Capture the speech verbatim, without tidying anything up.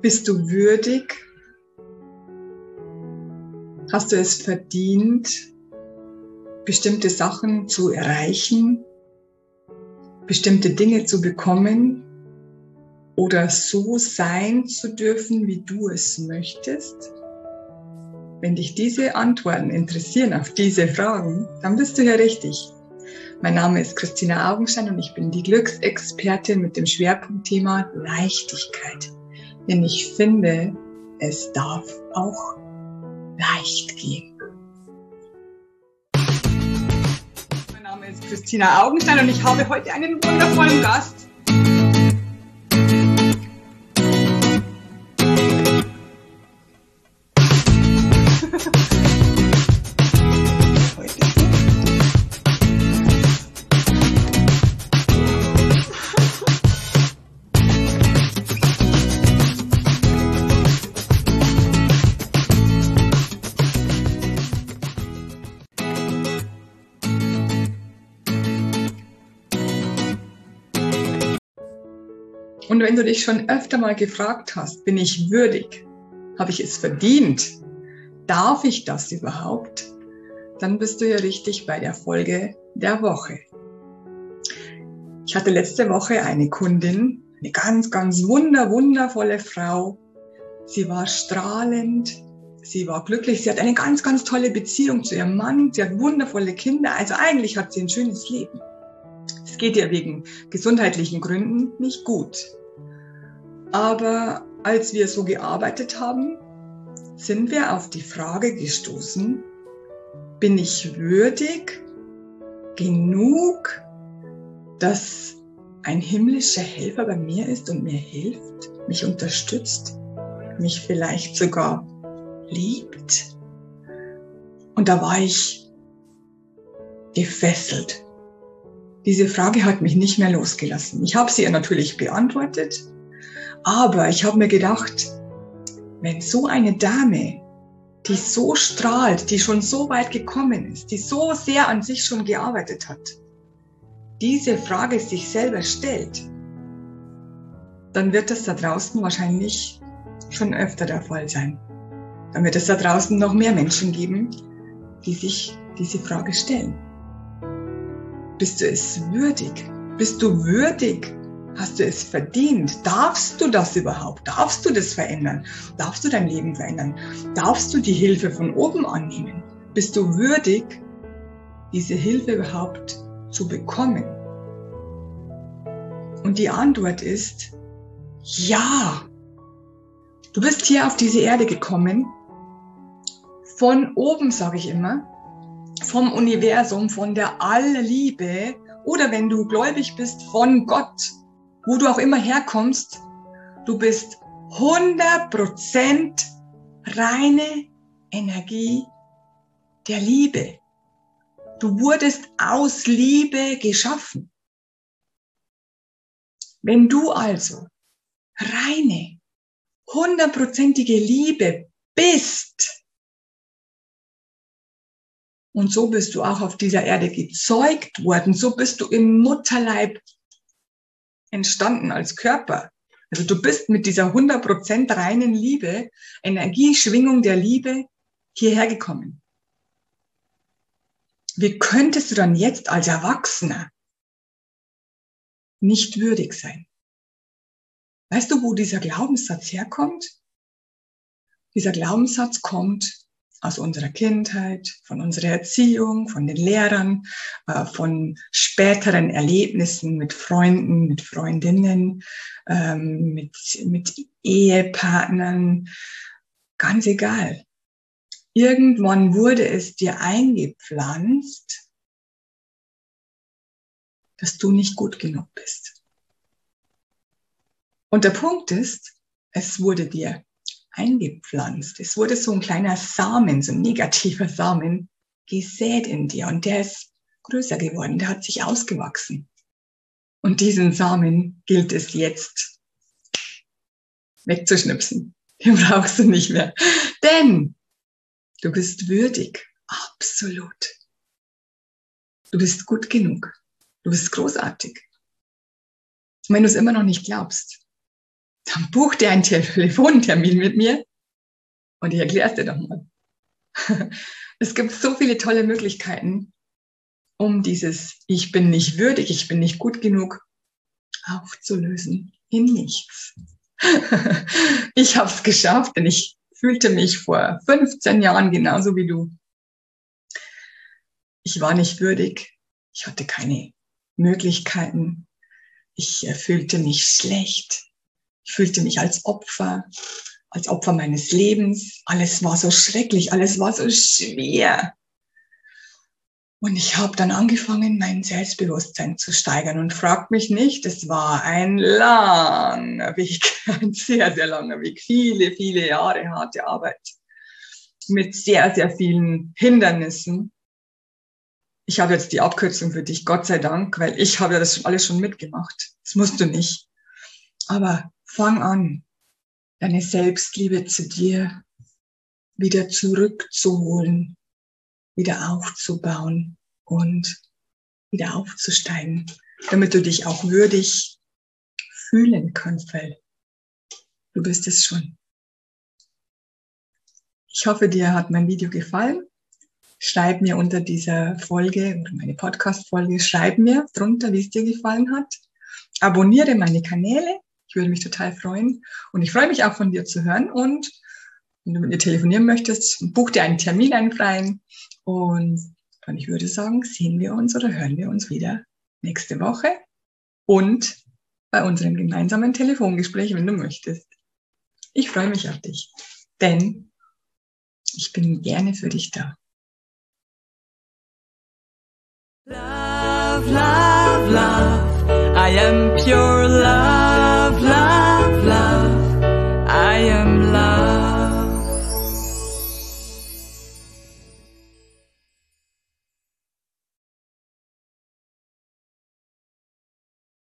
Bist du würdig? Hast du es verdient, bestimmte Sachen zu erreichen, bestimmte Dinge zu bekommen oder so sein zu dürfen, wie du es möchtest? Wenn dich diese Antworten interessieren auf diese Fragen, dann bist du ja richtig. Mein Name ist Christina Augenstein und ich bin die Glücksexpertin mit dem Schwerpunktthema Leichtigkeit. Denn ich finde, es darf auch leicht gehen. Mein Name ist Christina Augenstein und ich habe heute einen wundervollen Gast. Und wenn du dich schon öfter mal gefragt hast, bin ich würdig? Habe ich es verdient? Darf ich das überhaupt? Dann bist du ja richtig bei der Folge der Woche. Ich hatte letzte Woche eine Kundin, eine ganz, ganz wunder, wundervolle Frau. Sie war strahlend, sie war glücklich, sie hat eine ganz, ganz tolle Beziehung zu ihrem Mann, sie hat wundervolle Kinder, also eigentlich hat sie ein schönes Leben. Es geht ihr wegen gesundheitlichen Gründen nicht gut. Aber als wir so gearbeitet haben, sind wir auf die Frage gestoßen, bin ich würdig genug, dass ein himmlischer Helfer bei mir ist und mir hilft, mich unterstützt, mich vielleicht sogar liebt? Und da war ich gefesselt. Diese Frage hat mich nicht mehr losgelassen. Ich habe sie ihr natürlich beantwortet, aber ich habe mir gedacht, wenn so eine Dame, die so strahlt, die schon so weit gekommen ist, die so sehr an sich schon gearbeitet hat, diese Frage sich selber stellt, dann wird das da draußen wahrscheinlich schon öfter der Fall sein. Dann wird es da draußen noch mehr Menschen geben, die sich diese Frage stellen. Bist du es würdig? Bist du würdig? Hast du es verdient? Darfst du das überhaupt? Darfst du das verändern? Darfst du dein Leben verändern? Darfst du die Hilfe von oben annehmen? Bist du würdig, diese Hilfe überhaupt zu bekommen? Und die Antwort ist ja. Du bist hier auf diese Erde gekommen, von oben, sage ich immer, vom Universum, von der Allliebe oder wenn du gläubig bist, von Gott, wo du auch immer herkommst, du bist hundert Prozent reine Energie der Liebe. Du wurdest aus Liebe geschaffen. Wenn du also reine, hundertprozentige Liebe bist, und so bist du auch auf dieser Erde gezeugt worden. So bist du im Mutterleib entstanden als Körper. Also du bist mit dieser hundert Prozent reinen Liebe, Energieschwingung der Liebe hierher gekommen. Wie könntest du dann jetzt als Erwachsener nicht würdig sein? Weißt du, wo dieser Glaubenssatz herkommt? Dieser Glaubenssatz kommt aus unserer Kindheit, von unserer Erziehung, von den Lehrern, äh, von späteren Erlebnissen mit Freunden, mit Freundinnen, ähm, mit, mit Ehepartnern, ganz egal. Irgendwann wurde es dir eingepflanzt, dass du nicht gut genug bist. Und der Punkt ist, es wurde dir eingepflanzt. Es wurde so ein kleiner Samen, so ein negativer Samen gesät in dir und der ist größer geworden, der hat sich ausgewachsen. Und diesen Samen gilt es jetzt wegzuschnipsen. Den brauchst du nicht mehr. Denn du bist würdig. Absolut. Du bist gut genug. Du bist großartig. Und wenn du es immer noch nicht glaubst, dann buch dir einen Telefontermin mit mir und ich erkläre es dir doch mal. Es gibt so viele tolle Möglichkeiten, um dieses Ich bin nicht würdig, ich bin nicht gut genug aufzulösen in nichts. Ich habe es geschafft, denn ich fühlte mich vor fünfzehn Jahren genauso wie du. Ich war nicht würdig, ich hatte keine Möglichkeiten, ich fühlte mich schlecht, ich fühlte mich als Opfer, als Opfer meines Lebens. Alles war so schrecklich, alles war so schwer. Und ich habe dann angefangen, mein Selbstbewusstsein zu steigern und fragt mich nicht, es war ein langer Weg, ein sehr, sehr langer Weg, viele, viele Jahre harte Arbeit mit sehr, sehr vielen Hindernissen. Ich habe jetzt die Abkürzung für dich, Gott sei Dank, weil ich habe ja das alles schon mitgemacht. Das musst du nicht. Aber fang an, deine Selbstliebe zu dir wieder zurückzuholen, wieder aufzubauen und wieder aufzusteigen, damit du dich auch würdig fühlen kannst, weil du bist es schon. Ich hoffe, dir hat mein Video gefallen. Schreib mir unter dieser Folge, oder meine Podcast-Folge, schreib mir drunter, wie es dir gefallen hat. Abonniere meine Kanäle. Ich würde mich total freuen. Und ich freue mich auch, von dir zu hören. Und wenn du mit mir telefonieren möchtest, buch dir einen Termin ein, freien. Und dann, ich würde sagen, sehen wir uns oder hören wir uns wieder nächste Woche und bei unserem gemeinsamen Telefongespräch, wenn du möchtest. Ich freue mich auf dich, denn ich bin gerne für dich da. Love, love, love, I am pure love.